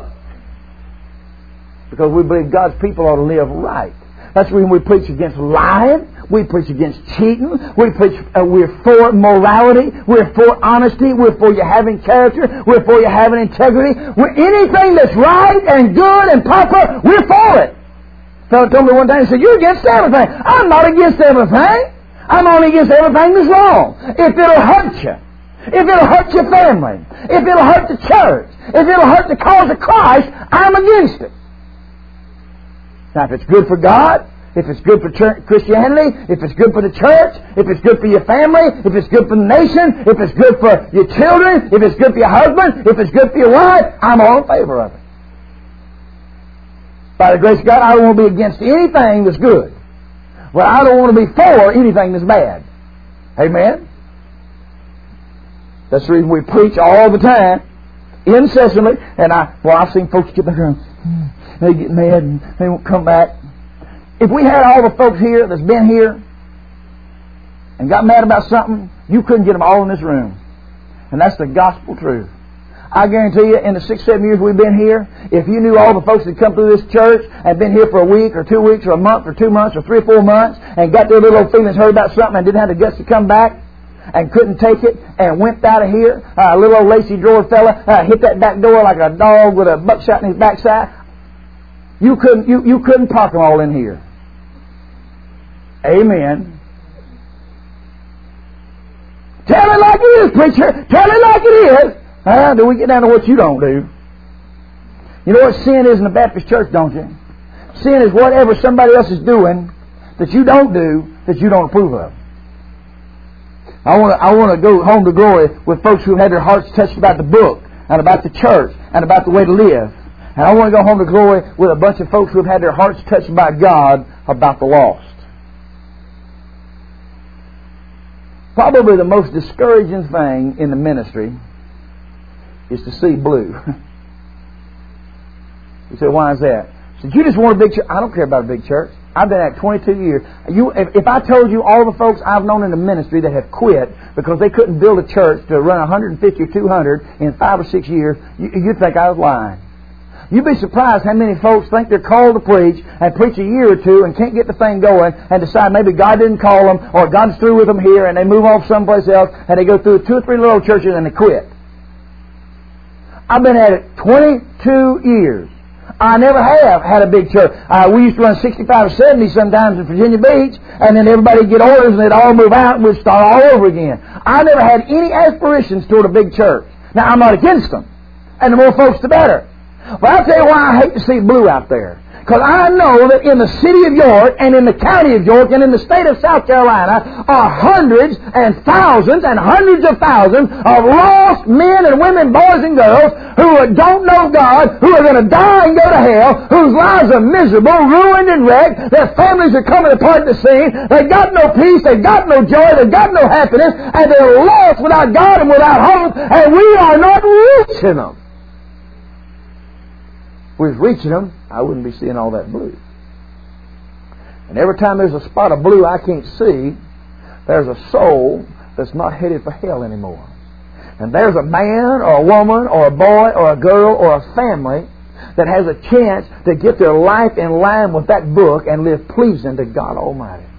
Because we believe God's people ought to live right. That's the reason we preach against lying. We preach against cheating. We preach, uh, we're for morality. We're for honesty. We're for you having character. We're for you having integrity. We're anything that's right and good and proper, we're for it. A fellow told me one time, he said, you're against everything. I'm not against everything. I'm only against everything that's wrong. If it'll hurt you. If it'll hurt your family. If it'll hurt the church. If it'll hurt the cause of Christ, I'm against it. Now, if it's good for God, if it's good for church, Christianity, if it's good for the church, if it's good for your family, if it's good for the nation, if it's good for your children, if it's good for your husband, if it's good for your wife, I'm all in favor of it. By the grace of God, I don't want to be against anything that's good. Well, I don't want to be for anything that's bad. Amen? That's the reason we preach all the time, incessantly. And I, well, I've seen folks get back around. They get mad and they won't come back. If we had all the folks here that's been here and got mad about something, you couldn't get them all in this room. And that's the gospel truth. I guarantee you, in the six, seven years we've been here, if you knew all the folks that come through this church and been here for a week or two weeks or a month or two months or three or four months and got their little feelings hurt about something and didn't have the guts to come back and couldn't take it and went out of here, a uh, little old lacy drawer fella uh, hit that back door like a dog with a buckshot in his backside, you couldn't, you, you couldn't park them all in here. Amen. Tell it like it is, preacher. Tell it like it is. Uh, do we get down to what you don't do? You know what sin is in the Baptist church, don't you? Sin is whatever somebody else is doing that you don't do, that you don't approve of. I want to I want to go home to glory with folks who had their hearts touched about the book and about the church and about the way to live. And I want to go home to glory with a bunch of folks who have had their hearts touched by God about the lost. Probably the most discouraging thing in the ministry is to see blue. You say, why is that? I said, you just want a big church. I don't care about a big church. I've been at twenty-two years. You, if, if I told you all the folks I've known in the ministry that have quit because they couldn't build a church to run one hundred fifty or two hundred in five or six years, you, you'd think I was lying. You'd be surprised how many folks think they're called to preach and preach a year or two and can't get the thing going and decide maybe God didn't call them or God's through with them here and they move off someplace else and they go through two or three little churches and they quit. I've been at it twenty-two years. I never have had a big church. Uh, we used to run sixty-five or seventy sometimes in Virginia Beach, and then everybody would get orders and they'd all move out and we'd start all over again. I never had any aspirations toward a big church. Now, I'm not against them. And the more folks, the better. But I'll tell you why I hate to see blue out there. Because I know that in the city of York and in the county of York and in the state of South Carolina are hundreds and thousands and hundreds of thousands of lost men and women, boys and girls who don't know God, who are going to die and go to hell, whose lives are miserable, ruined and wrecked. Their families are coming apart at the seam. They've got no peace. They've got no joy. They've got no happiness. And they're lost without God and without hope. And we are not reaching them. If we was reaching them, I wouldn't be seeing all that blue. And every time there's a spot of blue I can't see, there's a soul that's not headed for hell anymore. And there's a man or a woman or a boy or a girl or a family that has a chance to get their life in line with that book and live pleasing to God Almighty.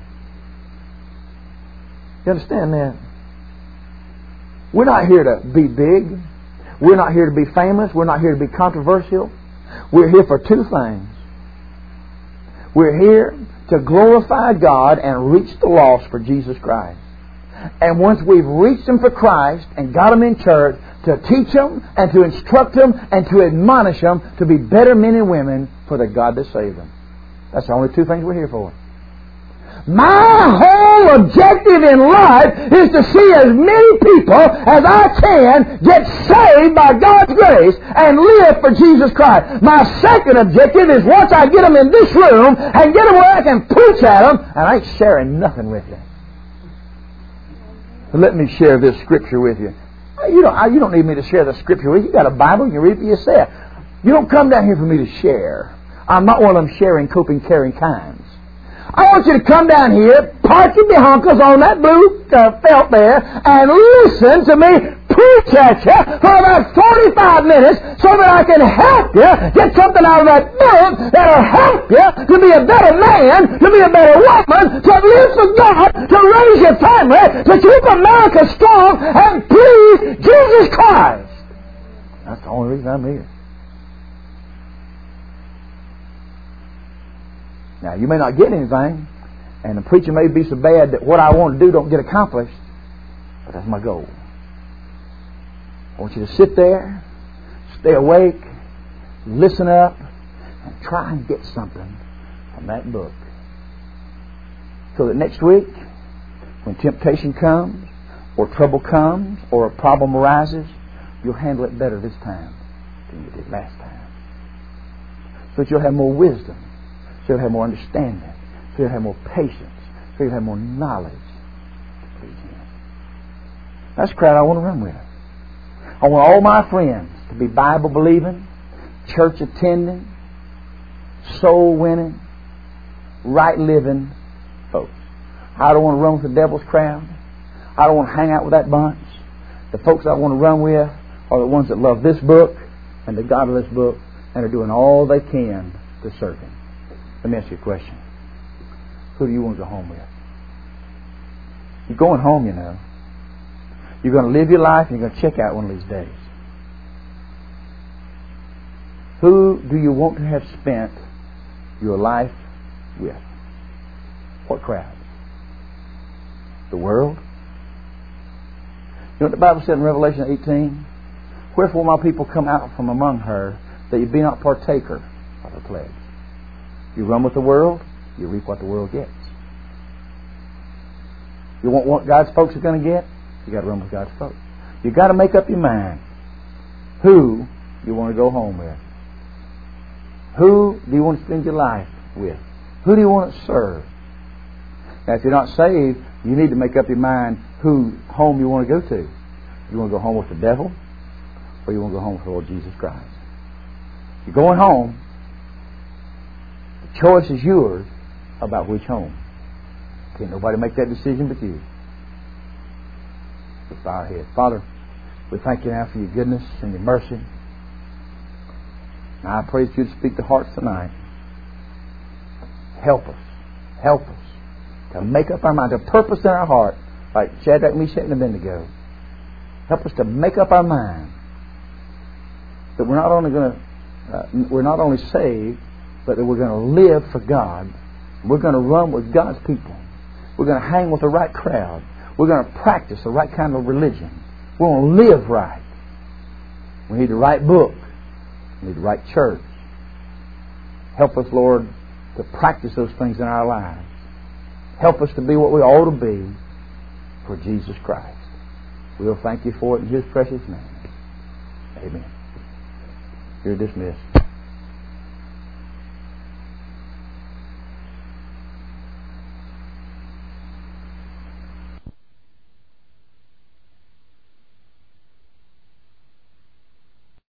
You understand that? We're not here to be big. We're not here to be famous. We're not here to be controversial. We're here for two things. We're here to glorify God and reach the lost for Jesus Christ. And once we've reached them for Christ and got them in church, to teach them and to instruct them and to admonish them to be better men and women for the God that saved them. That's the only two things we're here for. My whole objective in life is to see as many people as I can get saved by God's grace and live for Jesus Christ. My second objective is once I get them in this room and get them where I can preach at them, and I ain't sharing nothing with you. But let me share this scripture with you. You don't, you don't need me to share the scripture with you. You got a Bible, you can read it for yourself. You don't come down here for me to share. I'm not one of them sharing, coping, caring kinds. I want you to come down here, park your behonkers on that blue uh, felt there, and listen to me preach at you for about forty-five minutes so that I can help you get something out of that book that'll help you to be a better man, to be a better woman, to live for God, to raise your family, to keep America strong, and please Jesus Christ. That's the only reason I'm here. Now, you may not get anything, and the preacher may be so bad that what I want to do don't get accomplished, but that's my goal. I want you to sit there, stay awake, listen up, and try and get something from that book. So that next week, when temptation comes, or trouble comes, or a problem arises, you'll handle it better this time than you did last time. So that you'll have more wisdom, so you'll have more understanding, so you'll have more patience, so you'll have more knowledge to please Him. That's the crowd I want to run with. I want all my friends to be Bible believing, church attending, soul winning, right living folks. I don't want to run with the devil's crowd. I don't want to hang out with that bunch. The folks I want to run with are the ones that love this book and the God of this book and are doing all they can to serve Him. Let me ask you a question. Who do you want to go home with? You're going home, you know. You're going to live your life and you're going to check out one of these days. Who do you want to have spent your life with? What crowd? The world? You know what the Bible said in Revelation eighteen? Wherefore my people come out from among her, that you be not partaker of her plagues. You run with the world, you reap what the world gets. You want what God's folks are going to get? You got to run with God's folks. You got to make up your mind who you want to go home with. Who do you want to spend your life with? Who do you want to serve? Now, if you're not saved, you need to make up your mind who home you want to go to. You want to go home with the devil, or you want to go home with the Lord Jesus Christ? You're going home. The choice is yours about which home. Can't nobody make that decision but you. Let's bow our heads. Father, we thank you now for your goodness and your mercy. Now I pray that you'd speak to hearts tonight. Help us. Help us to make up our mind, to purpose in our heart, like Shadrach, Meshach, and Abednego. Help us to make up our mind that we're not only going to, uh, we're not only saved, but that we're going to live for God. We're going to run with God's people. We're going to hang with the right crowd. We're going to practice the right kind of religion. We're going to live right. We need the right book. We need the right church. Help us, Lord, to practice those things in our lives. Help us to be what we ought to be for Jesus Christ. We'll thank you for it in His precious name. Amen. You're dismissed.